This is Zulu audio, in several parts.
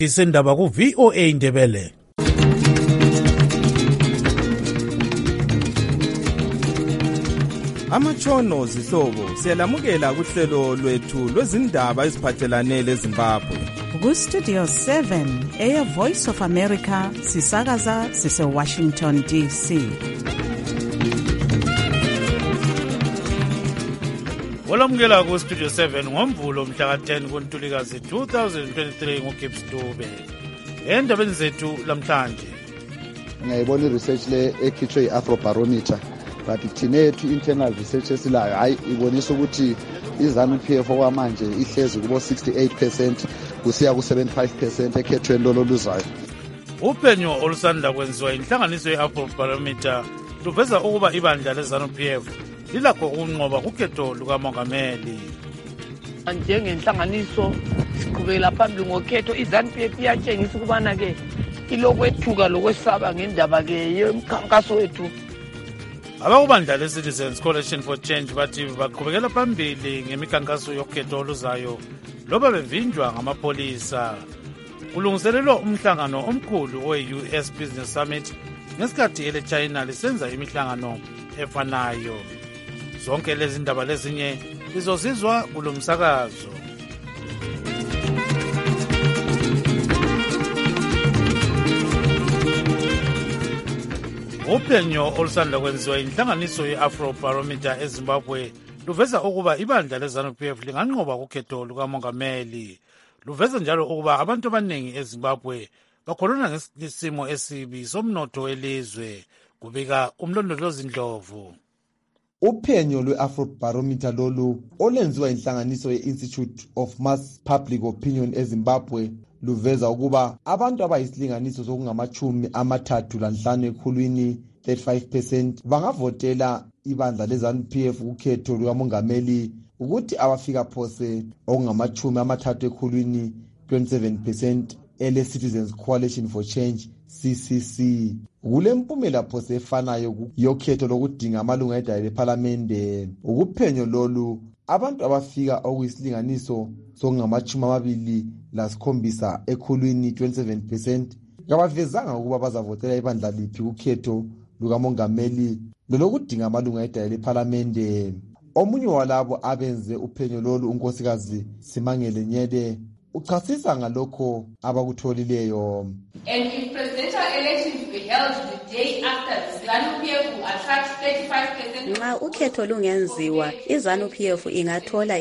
Isendaba ku VOA Indebele. Amatshono zihlobo siyalamukela kuhlelo lwethu lwezindaba eziphathelane leZimbabwe. Ku Studio 7 Air Voice of America sisakaza sise Washington DC. Olamukela ku Studio 7 ngoMvulo mhla ka-10 kuNtulikazi 2023 nguGibbs Dube. Endabeni zethu lamhlanje ngiyayibona i-research le ekhitshwe i-Afrobarometer but thinethu internal research esilayo hayi ibonisa ukuthi iZANU-PF okwamanje ihlezi kubo 68% kusiya ku 75% ekhethweni loluzayo. Uphenyo olusanda kwenziwa inhlanganiso ye-Afrobarometer luveza ukuba ibandla leZANU-PF lilakho ukunqoba kukhetho lukamongameli. Njengenhlanganiso siqhubekela phambili ngokhetho iZANU-PF iyatshengisa ukubana ke ilokwethuka lokwesaba ngendaba ke yomkhankaso wethu. Abakubandla le-Citizens Coalition for Change bathi baqhubekela phambili ngemikhankaso yokhetho oluzayo loba bevinjwa ngamapholisa. Kulungiselelwa umhlangano omkhulu we-US Business Summit ngesikhathi ele-China lisenza imihlangano efanayo. Zonke lezi ndaba lezinye lizozizwa kulo msakazo. Uphenyo olusanda kwenziwa inhlanganiso ye-Afrobarometer eZimbabwe luveza ukuba ibandla leZANU-PF linganqoba kukhetho lukamongameli. Luveza njalo ukuba abantu abaningi eZimbabwe bakholana ngesimo esibi somnotho welizwe, kubika umlondolozi Ndlovu. Uphenyo lwe-Afrobarometer lolu olenziwa inhlanganiso ye-Institute of Mass Public Opinion eZimbabwe luveza ukuba abantu abayisilinganiso sokungama-35 ekhulwini 35% bangavotela ibandla leZANU-PF kukhetho lukamongameli ukuthi abafika phose okungama-30 ekhulwini 27% ele-Citizens Coalition for Change CCC. Kule mpumela phose efanayo yokhetho lokudinga amalunga edale lephalamende. Ukuphenyo lolu abantu abafika okuyisilinganiso sokungama-27 ekhulwini 27% kabavezanga ukuba bazavotela ibandla liphi kukhetho lukamongameli lolokudinga amalunga edale lephalamende. Omunye walabo abenze uphenyo lolu unkosikazi Simangele Nyede uchasisa ngalokho abakutholileyo. And if presidential elections be held the day after, ZANU-PF will attract 35%. Nxa ukhetho lungenziwa, iZANU-PF ingathola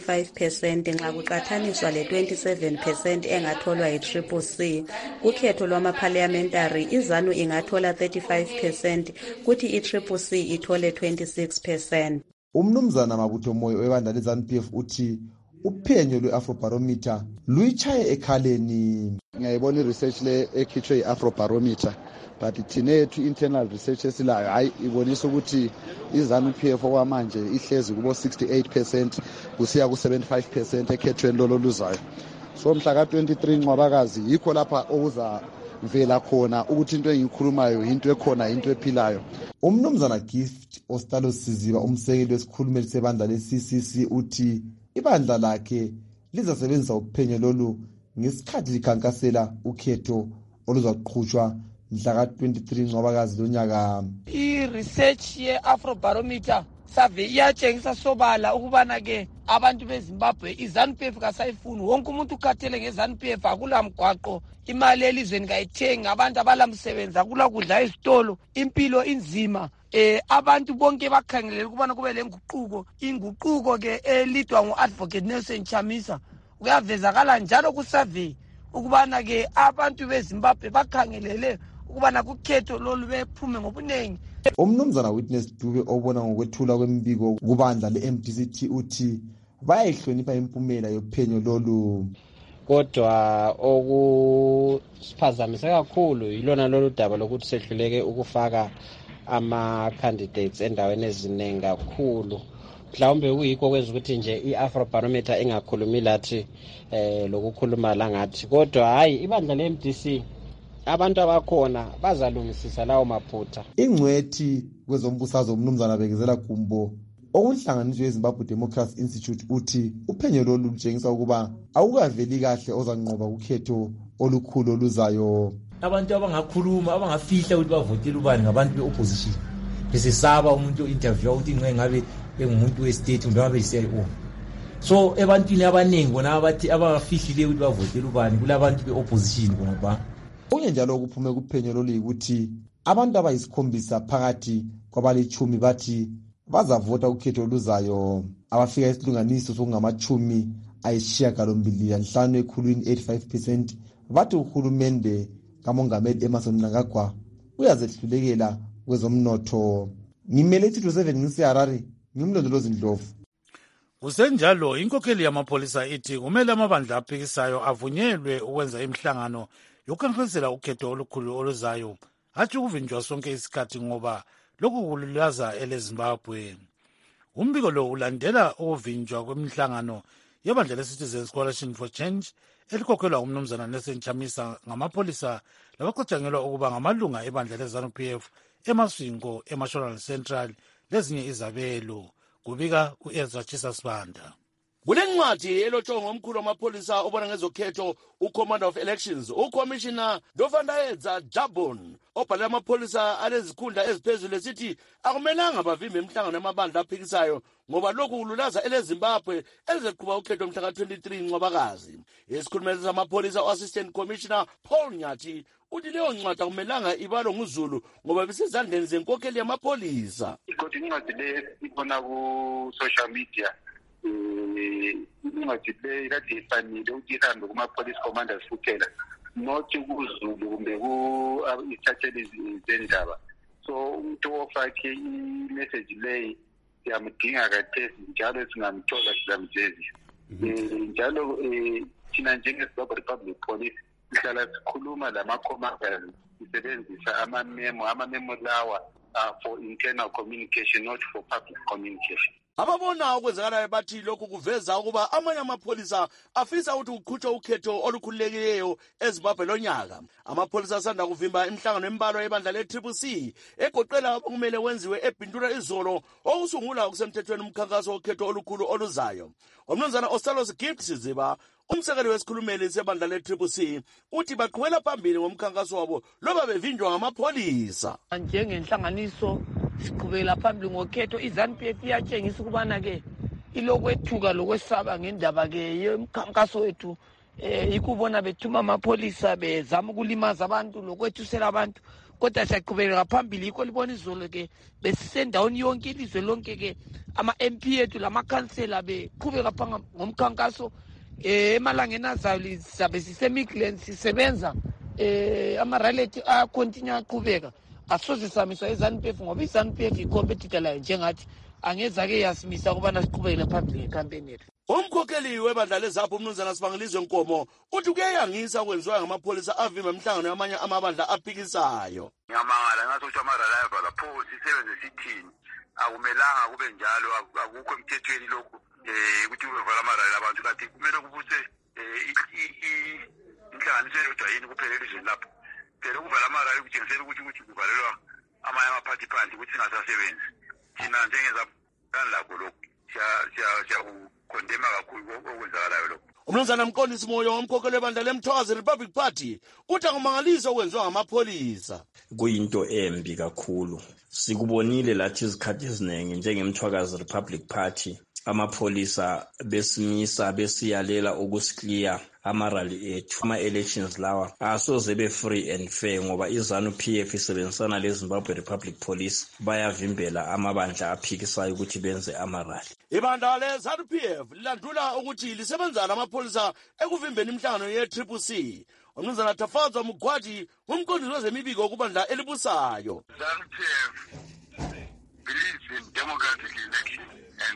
i-35% nxa kuqathaniswa le-27% engatholwa yi-CCC. Kukhetho lwama-parliamentary, iZANU ingathola 35%, kuthi i-CCC ithole 26%. Umnumzana Mabutho Moyo webandla leZANU-PF uthi uphenyo lwe-Afrobarometer luyichaye ekhaleni. Ngiyayibona i-research le ekhitshwe i-Afrobarometer but thinethu internal research esilayo hayi ibonisa ukuthi iZANU-PF okwamanje ihlezi kubo 68% kusiya ku 75% ekhethweni loluzayo. So mhla ka-23 Ncwabakazi yikho lapha okuzavela khona ukuthi into engiyikhulumayo into ekhona into ephilayo. Umnumzana Gift Ostalo Siziba umsekeli wesikhulumeli sebandla le-CCC uthi ibandla lakhe lizasebenzisa uphenyo lolu ngesikhathi likhankasela ukhetho oluzaqhutshwa mhla ka-23 Ncwabakazi lonyaka. I-research ye-Afrobarometer survey iyatshengisa sobala ukubana ke abantu beZimbabwe iZANU-PF kasayifuni. Wonke umuntu ukhathele ngeZANU-PF, akula mgwaqo, imali elizweni kayithengi, abantu abalamsebenzi, akula kudla ezitolo, impilo inzima. Abantu bonke bakhangelele ukubana kube lenguquko. Inguquko ke elidwa ngu-Advocate Nelson Chamisa kuyavezakala njalo ku-survey ukubana ke abantu beZimbabwe bakhangelele ukubana kukhetho lolu bephume ngobunengi. Umnumzana Witness Dube obona ngokwethula kwembiko kubandla le-MDCT uthi bayayihlonipha impumela yophenyo lolu. Kodwa okusiphazamise kakhulu yilona lolu daba lokuthi sehluleke ukufaka ama-candidates endaweni eziningi kakhulu. Mhlawumbe kuyikho kwenza ukuthi nje i-Afrobarometer ingakhulumi lathi lokukhuluma la ngathi. Kodwa hayi ibandla le-MDC abantu abakhona bazalungisisa lawo maphutha. Ingcwethi kwezombusazwe umnumzana Bekezela Gumbo okunhlanganiswe yeZimbabwe Democracy Institute uthi uphenyo lolu lutshengisa ukuba awukaveli kahle ozanqoba ukhetho olukhulu oluzayo. Abantu abangakhuluma abangafihla ukuthi bavotele ubani ngabantu be-opposition besesaba umuntu o-interview ukuthi ngabe engumuntu we-state kumbe ngabe yi-CIO. So ebantwini abaningi bona abathi abangafihlileyo ukuthi bavotele ubani kulabantu be-opposition bona ba. Okunye njalo okuphume kuphenyo loluyikuthi abantu abayisikhombisa phakathi kwabalitshumi bathi bazavota ukhetho oluzayo abafika isilinganiso sokungama-85 ekhulwini 85%. Bathi uhulumende kamongameli Emmerson Mnangagwa uyazehlulekela kwezomnotho. Ngimele Tito 7 ngisiharari ngimlondolozi Ndlovu. Kusenjalo inkokheli yamapholisa ithi kumele amabandla aphikisayo avunyelwe ukwenza imihlangano yokukhankasela ukhetho olukhulu oluzayo hathi ukuvinjwa sonke isikhathi ngoba lokhu kululaza eleZimbabwe. Umbiko lo ulandela ukuvinjwa kwemihlangano yebandla le-Citizens Coalition for Change elikhokhelwa umnumzana Nelson Chamisa ngamapholisa labacatshangelwa ukuba ngamalunga ebandla le-ZANU-PF eMasvingo, eMashonaland Central lezinye izabelo. Kubika u-Ezra Chisasibanda. Kule ncwadi elotshwe ngomkhulu wamapholisa obona ngezokhetho uCommander of Elections uCommissioner Dovandaedza Jabon obhalela amapholisa alezikhundla eziphezulu esithi akumelanga bavimbe imihlangano yamabandla aphikisayo ngoba lokhu kululaza eleZimbabwe elizeqhuba ukhetho mhla ka-23 Ncwabakazi. Isikhulumeli samapholisa u-Assistant Commissioner Paul Nyathi uthi leyo ncwadi akumelanga ibalwe nguZulu ngoba bisezandleni zenkokheli yamapholisa. Kodwa incwadi le ikhona ku-social media incwadi le kade ifanele ukuthi ihambe kuma-police commanders kuphela not kuZulu kumbe ku-ithatheli zendaba. So umuntu ofake i-message leyi siyamdinga kathesi njalo singamthola sizamjezisa. Njalo thina njenge-Zimbabwe Republic Police sihlala sikhuluma lama-commanders sisebenzisa ama-memo lawa for internal communication, not for public communication. Ababona okwenzakalayo bathi lokhu kuveza ukuba amanye amapholisa afisa ukuthi kuqhutshwe ukhetho olukhululekileyo eZimbabwe lonyaka. Amapholisa asanda kuvimba imihlangano embalwa yebandla le-CCC egoqela okumele wenziwe eBintura izolo okusungula okusemthethweni umkhankaso wokhetho olukhulu oluzayo. Umnumzana Ostalos Gift Siziba umsekeli wesikhulumeli sebandla le-CCC uthi baqhubela phambili ngomkhankaso wabo loba bevinjwa ngamapholisa. Njengenhlanganiso siqhubela phambili ngokhetho iZANU-PF iyatshengisa ukubana ke ilokwethuka lokwesaba ngendaba ke yomkhankaso wethu ikubona bethuma amapholisa bezama ukulimaza abantu lokwethusela abantu kodwa siyaqhubeka phambili yikho libona izolo ke besisendaweni yonke ilizwe lonke ke ama-MP ethu lamakhansela beqhubeka phambili ngomkhankaso emalangeni azayo sizabe siseMidrand sisebenza ama-rally continue aqhubeka. Asoze samiswa iZANU-PF ngoba iZANU-PF ikompetitor layo njengathi angezake yasimisa ukubana siqhubekele phambili ngekampeni yethu. Umkhokheli webandla leZANU umnumzana Sibangilizwe Nkomo uthi kuyayangisa okwenziwa ngamapholisa avimba imihlangano yamanye amabandla aphikisayo. Ngiyamangala ngathi ukuthi ama-reliable lapho sisebenze sithini akumelanga kube njalo akukho emthethweni lokhu ukuthi kuvala ama-rally abantu kanti kumele kubuse inhlanganiso eyodwa yini kuphela elizweni lapho. Phela ukuvala ama-rally kutshengisela ukuthi kuvalelwa amanye amaphathi phansi ukuthi singasasebenzi. Thina njengezabani lakho lokhu siyakukhondema kakhulu okwenzakalayo lokhu. Umnumzana Mqondisi Moyo umkhokheli webandla leMthwazi Republic Party uthi akumangalisa okwenziwa ngamapholisa. Kuyinto embi kakhulu. Sikubonile lathi izikhathi eziningi njengeMthwakazi Republic Party amapholisa besimisa besiyalela ukusikliya amarali ethu. Ama-elections lawa asoze be-free and fair ngoba iZANU-PF isebenzisana leZimbabwe Republic Police bayavimbela amabandla aphikisayo ukuthi benze amarali. Ibandla le-ZANU-PF lilandula ukuthi lisebenza namapholisa ekuvimbeni imihlangano ye-CCC. Umnumzana Tafadzwa Mugwadi umqondisi wezemibiko kubandla elibusayo. ZANU-PF believes in democratic election.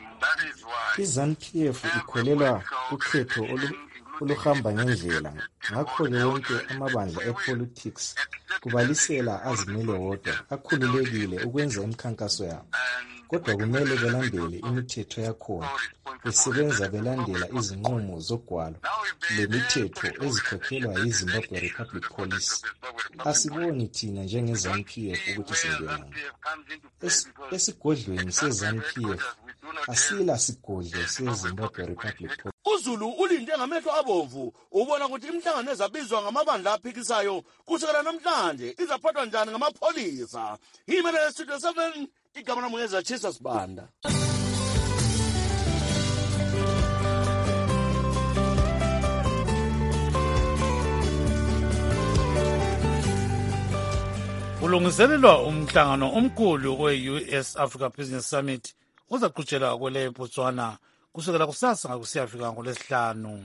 iZANU-PF ikholelwa ukhetho oluhamba ngendlela ngakho-ke wonke amabandla epolitics kubalisela azimele wodwa akhululekile ukwenza imikhankaso yabo. kodwa kumele belandele imithetho yakhona, besebenza belandela izinqumo zogwalo lemithetho ezikhokhelwa yiZimbabwe Republic Police. Asiboni thina njenge-ZANU-PF ukuthi singenani. Esigodlweni se-ZANU-PF asila sigodlo se-Zimbabwe Republic Police. uZulu ulinde ngamehlo abomvu ubona ukuthi imhlangano ezabizwa ngamabandla aphikisayo kusukela namhlanje izaphathwa njani ngamapholisa. Yimele yeStudio 7 igama lami ngezatshisa Sibanda. Ulungiselelwa umhlangano omkhulu we-US Africa Business Summit uzaqhutshela kwele Botswana kusukela kusasa ngakusiyafika ngolesihlanu.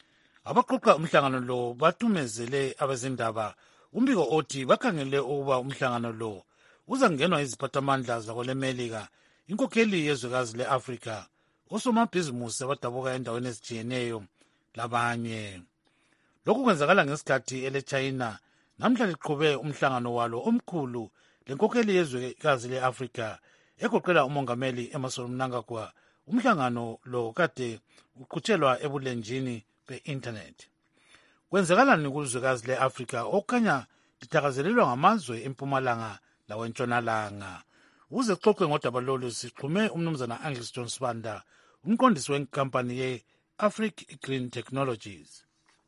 Abaqoqa umhlangano lo bathumezele abezindaba umbiko othi bakhangele ukuba umhlangano lo uzangenwa iziphathamandla zakwelemelika, inkokheli yezwekazi le-Afrika, osomabhizimusi abadabuka endaweni ezijiyeneyo labanye. Lokhu kwenzakala ngesikhathi ele-China namhla liqhube umhlangano walo omkhulu lenkokheli yezwekazi le-Afrika egoqela umongameli Emmerson Mnangagwa. Umhlangano lo kade uqhutshelwa ebulenjini be-internet. Kwenzakalani kuzwekazi le-Afrika okukhanya lithakazelelwa ngamazwe empumalanga lawentshonalanga? Uze xoxe ngodaba lolu sixhume umnumzana Angus John Sibanda, umqondisi wenkampani ye-Afric Green Technologies.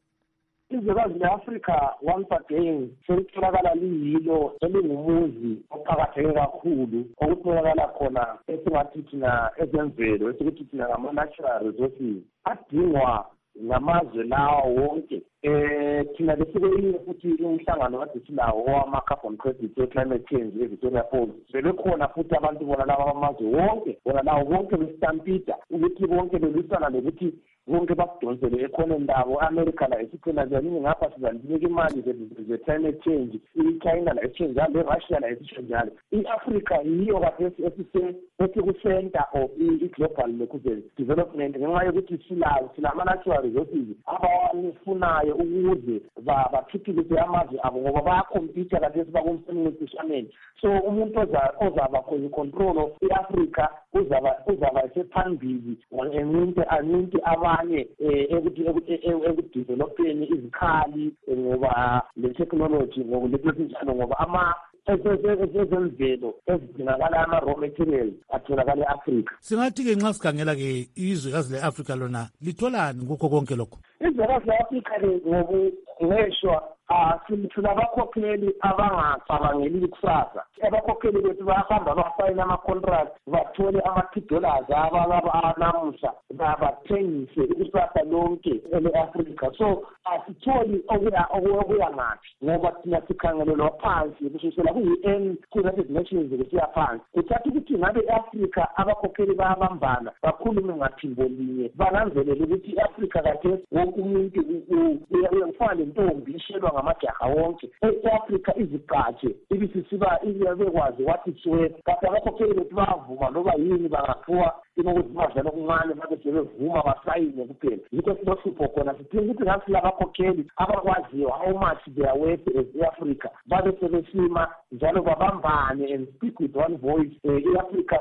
Izwekazi le-Afrika once again selitholakala liyilo elingumuzi oqakatheke kakhulu okutholakala khona esingathi thina ezemvelo esikuthi thina ngama-natural resources adingwa ngamazwe lawo wonke. Thina besibeyile futhi umhlangano kade silawo owama-carbon credits we-climate change e-Victoria Falls. Sebekhona futhi abantu bona laba bamazwe wonke, bona lawo wonke besitampida ukuthi bonke belwisana nokuthi bonke bakudonsele economy ndabo. America la esikhona ziyaningi ngapha sizalinika imali ze-climate change, i-China la esitsho njalo, i-Russia la esitsho njalo. I-Africa yiyo kade esiku-center of i-global development ngenxa yokuthi silama-natural resources abawafunayo ukuze bathuthukise amazwe abo ngoba bayakhompyutha kade bakumsebencishameni. So umuntu ozaba khona icontrol i-Africa uzaba sephambili aninte abanye ekudevelopeni izikhali ngoba le-technology ngokulesinjalo ngoba ezemvelo ezidingakala ama-raw materials atholakala e-Afrika. Singathi-ke nxa sikhangela-ke izwekazi le-Afrika lona litholani kukho konke lokho? Izwekazi le-Afrika-ke ngeshwa silithula abakhokheli abangacabangeli kusasa. Abakhokheli bethu bayahamba basayina ama-contract bathole ama-$2 abanamuhla bathengise ikusasa lonke ele-Afrika. So asitholi okuya ngaphi ngoba thina sikhangelelwa phansi kusukela ku-UN ku-United Nations kusiya phansi. Kuthatha ukuthi ngabe e-Afrika abakhokheli bayabambana bakhulume ngaphimbo linye bananzelele ukuthi i-Afrika kade wonke umuntu ufana lentombi ishelwa ngamajaha wonke. E-Afrika iziqatshe ibisisiba bekwazi wathi siwe kade abakhokheli bethu bayavuma noba yini bangaphuwa inokuthi badlala okuncane babe sebevuma basayine kuphela. Yikho silohlupho khona sidinga ukuthi ngasi labakhokheli abakwaziyo how much they are worth as i-Africa babe sebesima njalo babambane and speak with one voice. I-Africa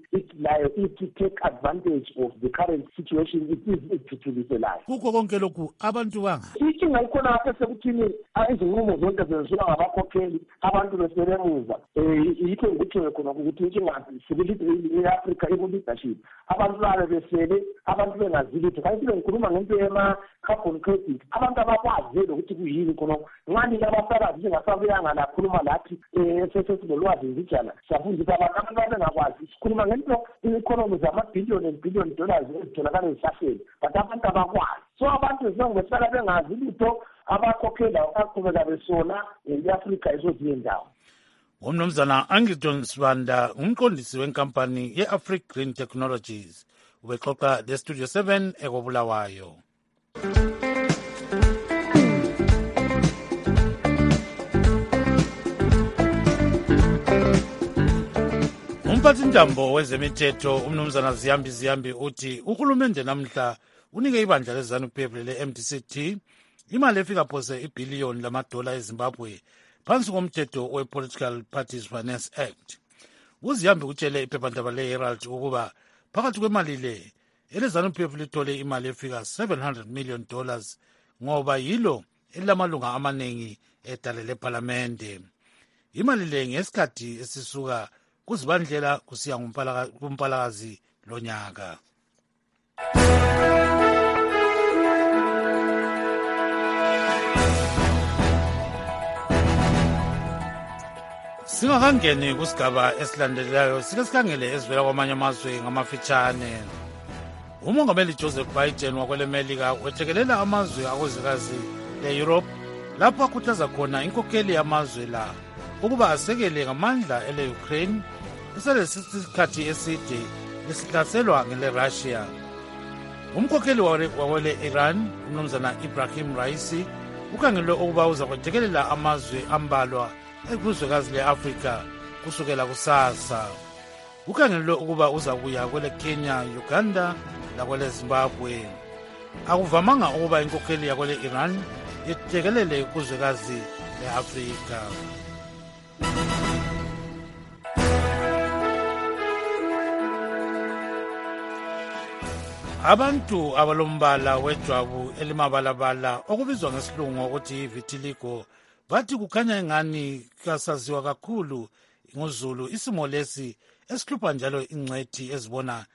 ithi take advantage of the current situation ithuthukiselayo. Kukho konke lokhu abantu banga inkinga ikhona lapha sekuthini izinqumo zonke zenziwa ngabakhokheli abantu besebemuva. Yikho ngikutsho khona ukuthi inkinga i-Africa iku-leadership. Abantu babe besele abantu bengazilitho. Kanti ngikhuluma ngento yema-carbon credit. Abantu abakwazi ukuthi kuyini khona ngani labasakazi njengasabuyanga lakhuluma lathi sesinolwazi njijana siyafundisa abantu babengakwazi sikhuluma ngento i-economy zama-billion and billion dollars ezitholakala ezihlahleni but abantu abakwazi. So abantu besala bengazi lutho abakhokhela baqhubeka besona i-Afrika ezozinye indawo. Umnumzana Angus John Sibanda, umqondisi wenkampani ye-Afric Green Technologies, ubexoxa le-Studio 7 ekobulawayo. Umphathintambo wezemithetho umnumzana Ziyambi uthi uhulumende namhla unike ibandla leZANU-PF le-MDC imali efika phose $1 billion eZimbabwe phansi komthetho we-Political Parties Finance Act. uZiyambi utshele iphephandaba le-Herald ukuba phakathi kwemali le eleZANU-PF lithole imali efika $700 million ngoba yilo elilamalunga amaningi edale lephalamende. Imali le ngesikhathi esisuka kuZibandlela kusiya kuMpalakazi lonyaka. Singakangeni kusigaba esilandelayo sike sikhangele ezivela kwamanye amazwe ngamafitshane. Umongameli Joseph Biden wakwelemelika wethekelela amazwe akwezikazi le-Europe lapho akhuthaza khona inkokheli yamazwe la ukuba asekele ngamandla ele-Ukraine eselesikhathi eside lesihlaselwa ngele-Russia. Umkhokheli wakwele-Iran umnumzana Ibrahim Raisi ukhangelwe ukuba uza kwethekelela amazwe ambalwa ekuzwekazi le-Afrika kusukela kusasa. Ukhangelwe ukuba uza kuya kwele Kenya, Uganda lakwele Zimbabwe. Akuvamanga ukuba inkokheli yakwele Iran yethekelele kuzwekazi le-Afrika. Abantu abalombala wejwabu elimabalabala okubizwa ngesilungu ukuthi vitiligo bathi kukhanya engani kasaziwa kakhulu ngozulu isimo lesi esihlupha njalo ingcwethi ezibona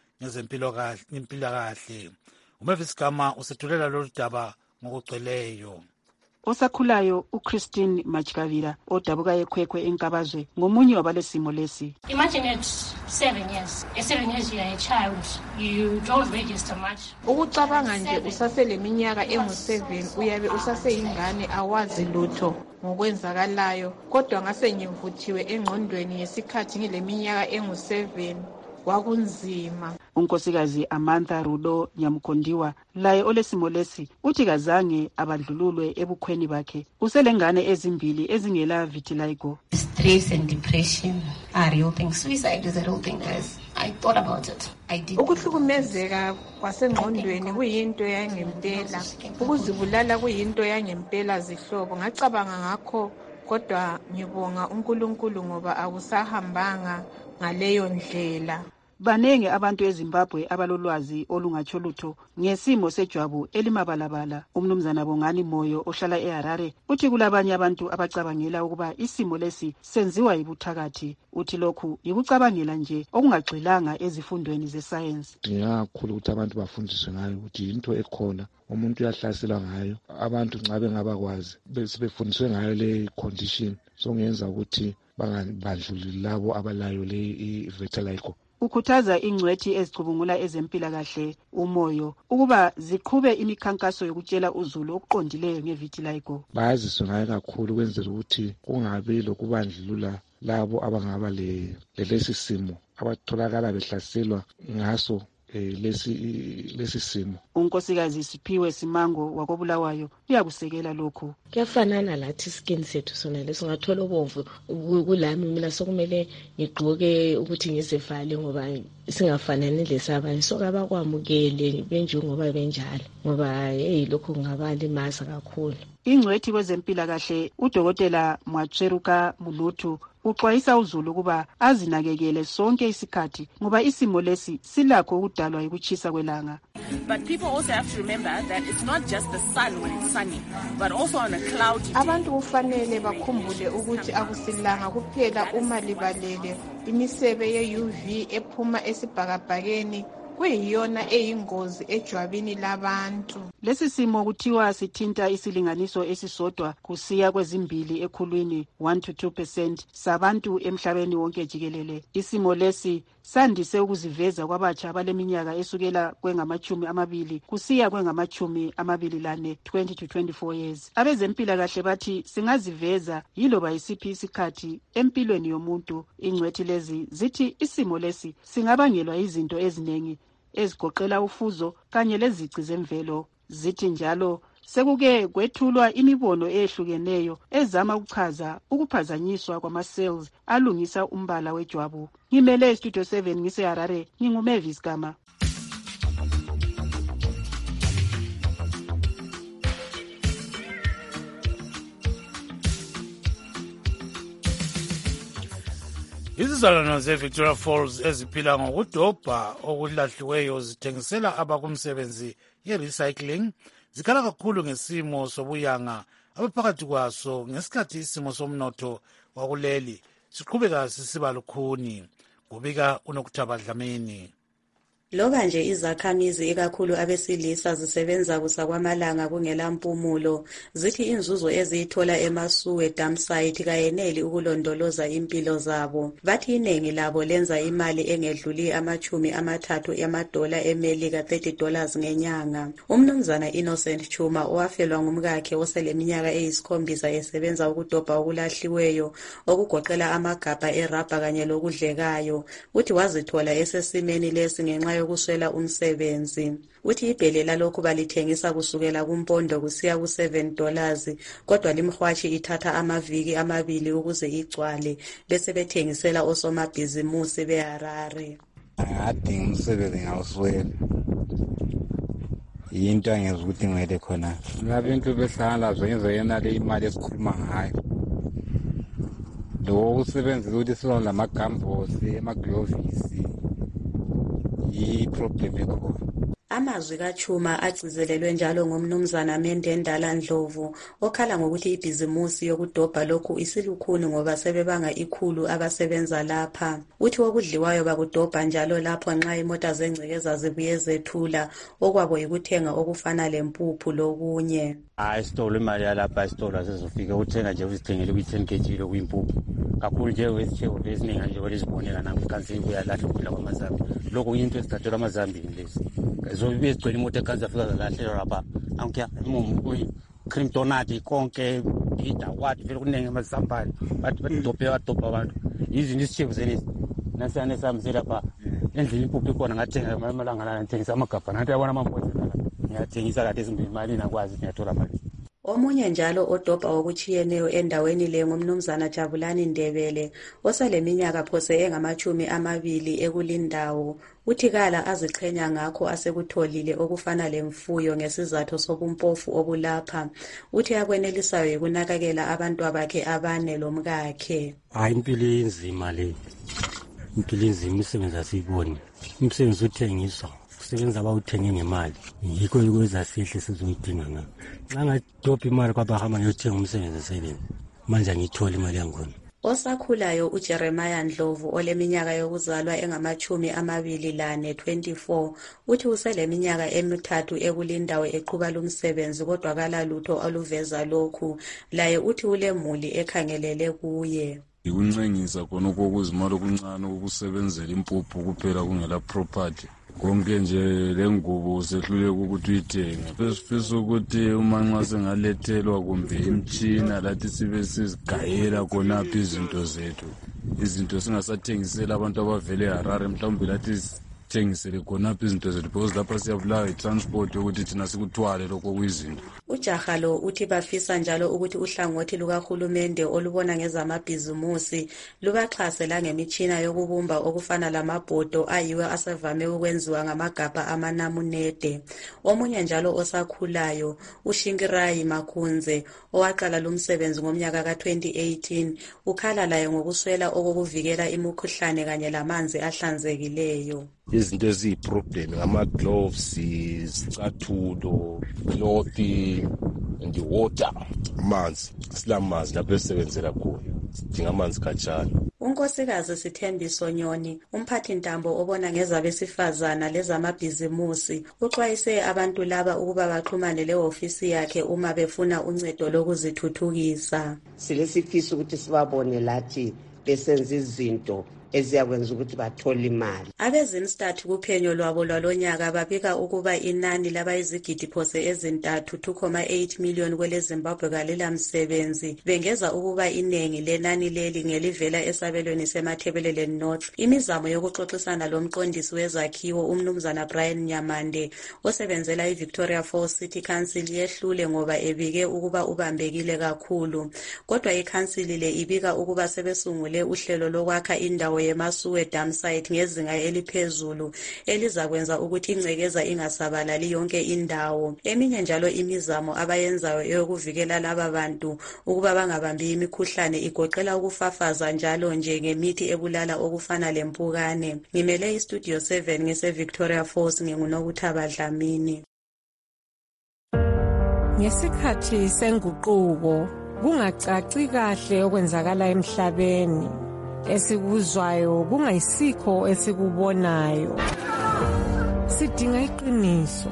ngezempilakahle. Umavis Gama usethulela lolu daba ngokugcweleyo. Osakhulayo uChristine Machikavira odabuka ekhwekhwe enkabazwe ngomunye wabalesimo lesi. Imagine at 7 years. At 7 years you are a child. You don't register much. Ukucabanga nje usaseleminyaka engu7 uyabe usaseyingane awazi lutho ngokwenzakalayo kodwa ngase ngivuthiwe engqondweni ngesikhathi ngileminyaka engu7 kwakunzima. Unkosikazi Amantha Rudo Nyamkondiwa laye olesimo lesi uthi kazange abadlululwe ebukhweni bakhe uselengane ezimbili ezingela vitiligo. Stress and depression are real things. Suicide is a real thing, guys. I thought about it. I did. Ukuhlukumezeka kwasengqondweni kuyinto yangempela. Ukuzibulala kuyinto yangempela zihlobo. Ngacabanga ngakho kodwa ngibonga uNkulunkulu ngoba akusahambanga ngaleyo ndlela. Banenge abantu eZimbabwe abalolwazi olungatsho lutho ngesimo sejwabu elimabalabala. Umnumzana Bongani Moyo ohlala eHarare uthi kulabanye abantu abacabangela ukuba isimo lesi senziwa yibuthakathi. Uthi lokhu yikucabangela nje okungagxilanga ezifundweni zesayensi. Kakhulu ukuthi abantu bafundiswe ngayo ukuthi into ekhona umuntu uyahlaselwa ngayo. Abantu nxa bengabakwazi sebefundiswe ngayo le condition songenza ukuthi bangabandlululi labo abalayo le vitiligo. Ukhuthaza ingcwethi ezicubungula ezempilakahle umoyo ukuba ziqhube imikhankaso yokutshela uzulu okuqondileyo ngevitiligo. Bayaziswe ngayo kakhulu ukwenzela ukuthi kungabi lokubandlulula labo abangaba lesi simo abatholakala behlaselwa ngaso lesi simo. Unkosikazi Siphiwe Simango wakobulawayo uyakusekela lokhu. Kuyafanana lathi skin sethu sona lesingathola obomvu kulami mina sokumele ngigqoke ukuthi ngizivale ngoba singafanani lesabanye sokabakwamukele benje ngoba benjalo ngoba lokho kungabalimaza kakhulu. Ingcwethi kwezempilakahle uDokotela Mwatsheruka Muluthu uxwayisa uzulu ukuba azinakekele sonke isikhathi ngoba isimo lesi silakho ukudalwa yikuchisa kwelanga. But people also have to remember that it's not just the sun when it's sunny, but also on a cloudy day. Abantu kufanele bakhumbule ukuthi akusilanga kuphela uma libalele. Imisebe ye-UV ephuma esibhakabhakeni kuyiyona eyingozi ejwabini labantu. Lesi simo kuthiwa sithinta isilinganiso esisodwa kusiya kwezimbili ekhulwini 1 to 2% sabantu emhlabeni wonke jikelele. Isimo lesi sandise ukuziveza kwabatsha abaleminyaka esukela kwengama-20 kusiya kwengama-24 20 to 24 years. Abezempilakahle bathi singaziveza yiloba yisiphi isikhathi empilweni yomuntu. Ingcwethi lezi zithi isimo lesi singabangelwa izinto eziningi ezigoqela ufuzo kanye lezici zemvelo. Zithi njalo sekuke kwethulwa imibono ehlukeneyo ezama ukuchaza ukuphazanyiswa kwama-cells alungisa umbala wejwabu. Ngimele Studio 7 ngiseHarare, nginguMavis Gama. Izizalwane ze-Victoria Falls eziphila ngokudobha okulahliweyo zithengisela abakumsebenzi ye-recycling zikhala kakhulu ngesimo sobuyanga abaphakathi kwaso ngesikhathi isimo somnotho wakuleli siqhubeka sisiba lukhuni. Kubika uNokuthaba Dlamini. Loba nje izakhamizi ikakhulu abesilisa zisebenza kusakwamalanga kungela mpumulo, zithi inzuzo eziyithola eMasuwe dam site kayeneli ukulondoloza impilo zabo. Bathi iningi labo lenza imali engedluli $30 emadola eMelika $30 ngenyanga. Umnumzana Innocent Chuma owafelwa ngumkakhe oseleminyaka eyisikhombisa esebenza ukudobha okulahliweyo okugoqela amagabha erabha kanye lokudlekayo, uthi wazithola esesimeni lesi ngenxa yokuswela umsebenzi. Uthi ibhele lalokhu balithengisa kusukela kumpondo kusiya ku$7, kodwa limhwashi ithatha amaviki amabili ukuze igcwale bese bethengisela osomabhizimusi beHarare. Adinga umsebenzi ngawuswela. Yinto angenza ukuthi ngede khona. Abantu behlala zwenze yena le imali esikhuluma ngayo. Lo usebenza ukuthi sona lamagambhosi, emaglovisi. Problem ekhona. Amazwi kaChuma agcizelelwe njalo ngomnumzana Mendendala Ndlovu okhala ngokuthi ibhizimusi yokudobha lokhu isilukhuni ngoba sebebanga 100 abasebenza lapha. Uthi okudliwayo bakudobha njalo lapho nxa imota zengcekeza zibuye zethula okwabo yikuthenga okufana lempuphu lokunye. Isitolo imali yalapha isitolo asizofika uthenga nje uzithengele kwi-10 kg lokuyimpuphu. Kakhulu nje wesitheko lesiningi nje olizibonela namhlanje kuyalahla ukudla kwamazambi. Lokho into esithathelwa amazambi lezi. Zobe sigcwele imoto ekanza afika zalahlelwa lapha. Angiya cream donut konke pita what vele kuningi amazambane. Bathi badobhe abantu. Izinto isitheko zenezi. Nasiyane samzela lapha. Endlini impuphu ikhona ngathenga amalanga la ngithengisa amagabha nathi yabona amambodlela la. Ngiyathengisa kade ezimbili imali nakwazi ngiyathola mali. Omunye njalo odobha okuchiyeneyo endaweni le ngumnumzana Jabulani Ndebele oseleminyaka phose engama-20 ekulindawo. Uthi kala aziqhenya ngakho asekutholile okufana lemfuyo ngesizathu sobumpofu obulapha. Uthi akwenelisayo ukunakekela abantu bakhe abane lomkakhe. Hayi impilo inzima le. Impilo inzima isebenza siboni. Umsebenzi uthengiswa. Sebenza bawuthenge ngemali. Yikho ukwenza sihle sizomdinga nga. Xa ngadobha imali kwabahamba ngiyothenga umsebenzi esebenza. Manje ngithola imali yangona. Osakhulayo uJeremiah Ndlovu oleminyaka yokuzalwa engama-24 24 uthi useleminyaka emithathu ekulindawo eqhuba lumsebenzi kodwa kalalutho oluveza lokhu. Laye uthi ulemuli ekhangelele kuye. Ikuncengisa khona okuzimali okuncane ukusebenzela impuphu kuphela kungela property. Konke nje lengubo sehluleka ukuthi uyithenge. Besifisa ukuthi uma nxa sengalethelwa kumbe imtshina lathi sibe sizigayela khonapha izinto zethu. Izinto singasathengisela abantu abavele eHarare mhlawumbe lathi thengisele khonapha izinto zethu because lapha siyabulawa i-transport yokuthi thina sikuthwale lokho kuyizinto. Ujaha lo uthi bafisa njalo ukuthi uhlangothi lukahulumende olubona ngezamabhizimusi lubaxhase la ngemitshina yokubumba okufana lamabhodo ayiwe asevame ukwenziwa ngamagabha amanamunede. Omunye njalo osakhulayo uShinkirayi Makhunze owaqala lumsebenzi ngomnyaka ka-2018 ukhala laye ngokuswela okokuvikela imikhuhlane kanye lamanzi ahlanzekileyo. Izinto eziyiproblem ngama-gloves, izicathulo, cloth and the water. Amanzi, silamanzi lapho esisebenzela khona. Sidinga amanzi khatshana. Unkosikazi Sithembiso Nyoni, umphathintambo obona ngezabesifazana lezamabhizimusi, uxwayise abantu laba ukuba baxhumane le-ofisi yakhe uma befuna uncedo lokuzithuthukisa. Silesifiso ukuthi sibabone lathi besenza izinto eziyakwenza ukuthi bathole imali. Abezimstat kuphenyo lwabo lwalonyaka babika ukuba inani labayizigidi phose ezintathu 2.8 million kwele Zimbabwe kalila msebenzi bengeza ukuba inengi lenani leli ngelivela esabelweni seMathebelele North. Imizamo yokuxoxisana lomqondisi wezakhiwo umnumzana Brian Nyamande osebenzela iVictoria Falls City Council yehlule ngoba ebike ukuba ubambekile kakhulu, kodwa iCouncil le ibika ukuba sebesungule uhlelo lokwakha indawo indawo yeMasuwe Dam Site ngezinga eliphezulu elizakwenza ukuthi ingcekeza ingasabalali yonke indawo. Eminye njalo imizamo abayenzayo eyokuvikela laba bantu ukuba bangabambi imikhuhlane igoqela ukufafaza njalo nje ngemithi ebulala okufana lempukane. Ngimele iStudio 7 ngise Victoria Falls nginguNokuthaba Dlamini. Ngesikhathi senguquko kungacaci kahle okwenzakala emhlabeni, esikuzwayo kungayisikho esikubonayo. Sidinga iqiniso.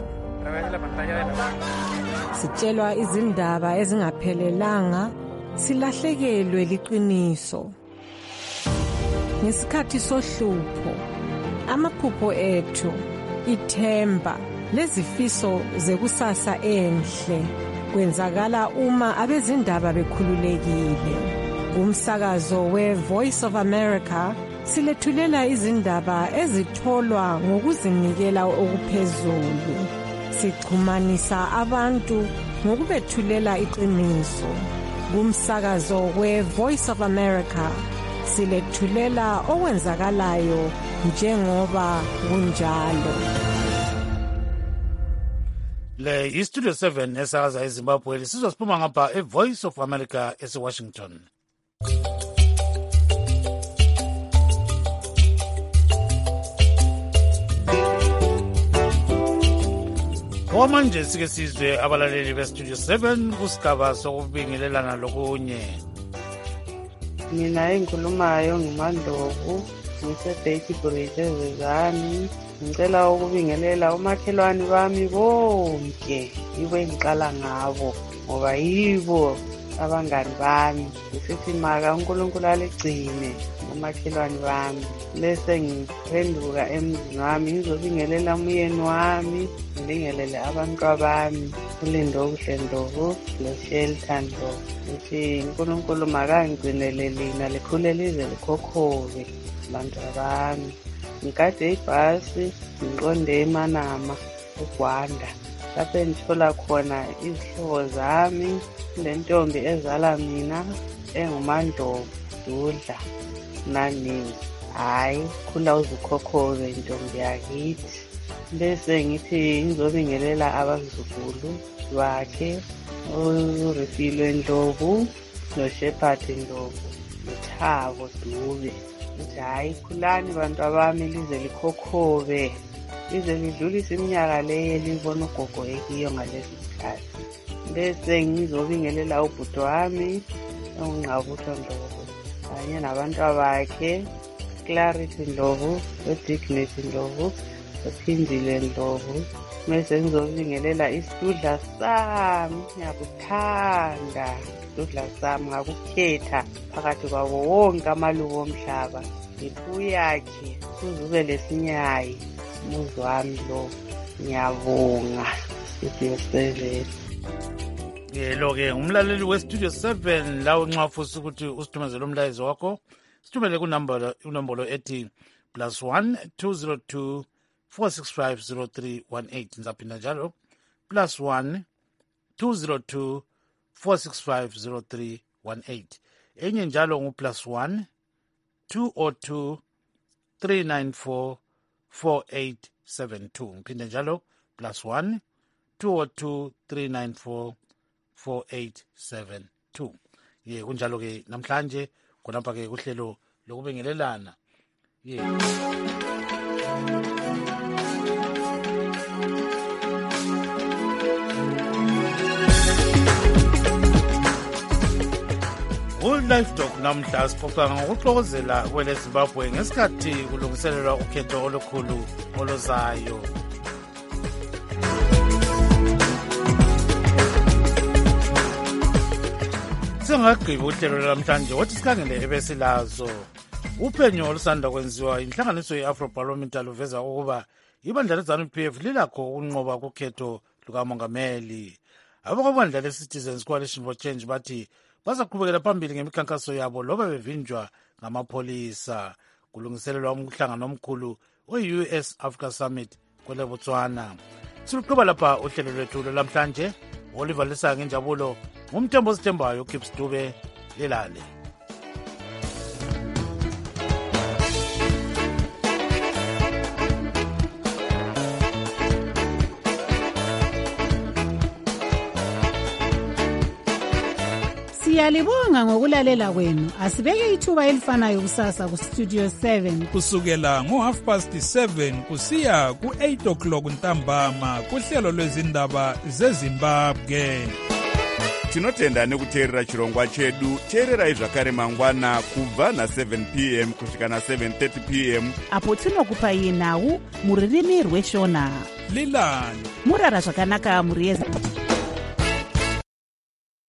Sitshelwa izindaba ezingaphelelanga, silahlekelwe liqiniso. Ngesikhathi sohlupho, amaphupho ethu, ithemba lezifiso zekusasa enhle kwenzakala uma abezindaba bekhululekile. Umsakazo we-Voice of America silethulela izindaba ezitholwa ngokuzinikela okuphezulu. Sixhumanisa abantu ngokubethulela iqiniso. Kumsakazo we-Voice of America silethulela okwenzakalayo njengoba kunjalo. Le iStudio 7 esakaza eZimbabwe sizosiphuma ngapha eVoice of America eseWashington. Manje sike sizwe abalaleli beStudio 7 kusigaba sokubingelelana lokunye. Mina engikhulumayo nguMandlovu ngise-Base Bridge eZezani. Ngicela ukubingelela umakhelwane bami bonke yibo engiqala ngabo ngoba yibo abangani bami. Ngisithi maka uNkulunkulu aligcine umakhelwane bami. Bese ngiphenduka emzini wami ngizobingelela umyeni wami, ngibingelele abantwabami uLindokuhle Ndlovu loShelter Ndlovu. Ngithi uNkulunkulu makangigcinele lina likhule lize likhokhobe bantwabami. Ngikade ibhasi ngiqonde eManama eGwanda lapho engithola khona izihlobo zami, le ntombi ezala mina enguMandlovu Dudla Nanini. Hayi khula uzukhokhobe ntombi yakithi. Bese ngithi ngizobingelela abazukulu bakhe uRefilwe Ndlovu noShepherd Ndlovu noThabo Dube. Hayi khulani bantu abami lize likhokhobe lize lidlulise iminyaka leyo libona ugogo ekiyo ngalesi sikhathi. Bese ngizobingelela ubhuti wami uNgqabutho Ndlovu kanye nabantu bakhe Clarity Ndlovu, uDigness Ndlovu, uPhindile Ndlovu. Bese ngizobingelela isidudla sami, ngiyakuthanda isidudla sami ngakukhetha phakathi kwabo wonke amalungu omhlaba. Ngipuyakhe kuzube lesinyayi umuzi wami lo. Ngiyabonga Studio 7. Lo-ke umlaleli weStudio 7 la unxafusa ukuthi usithumezele umlayezo wakho. Sithumele kunombolo ethi +1 202 465 0318. Ngizaphinda njalo +1 202 465 0318. Enye njalo ngu+1 202 394 4872. Ngiphinde njalo +1 202 394 4872. Kunjalo ke namhlanje khonapha ke kuhlelo lokubingelelana. Life Talk namhla sixoxa ngokuxokozela kwele Zimbabwe ngesikhathi kulungiselelwa ukhetho olukhulu oluzayo. Singagqiba uhlelo namhlanje wathi sikhangele ebesilazo. Uphenyo olusanda kwenziwa inhlanganiso ye-Afrobarometer luveza ukuba ibandla leZANU-PF lilakho ukunqoba kukhetho lukamongameli. Abakubandla le-Citizens Coalition for Change bathi bazaqhubekela phambili ngemikhankaso yabo loba bevinjwa ngamapholisa. Kulungiselelwa umhlangano omkhulu we-US Africa Summit kwele Botswana. Siluqhuba lapha uhlelo lwethu lwamhlanje. Oliver Lisa ngenjabulo, ngumthembo osithembayo uKips Dube lelale. Siyalibonga ngokulalela kwenu. Asibeke ithuba elifanayo kusasa ku Studio 7 kusukela ngo7:30 kusiya ku8 o'clock ntambama kuhlelo lwezindaba zeZimbabwe. Tinotenda nekuteerera chirongwa chedu. Teererai zvakare mangwana kubva na7 p.m. kusvika na7:30 p.m. apo tinokupai nhau muririmi rweshona. Lilani murara zvakanaka muriye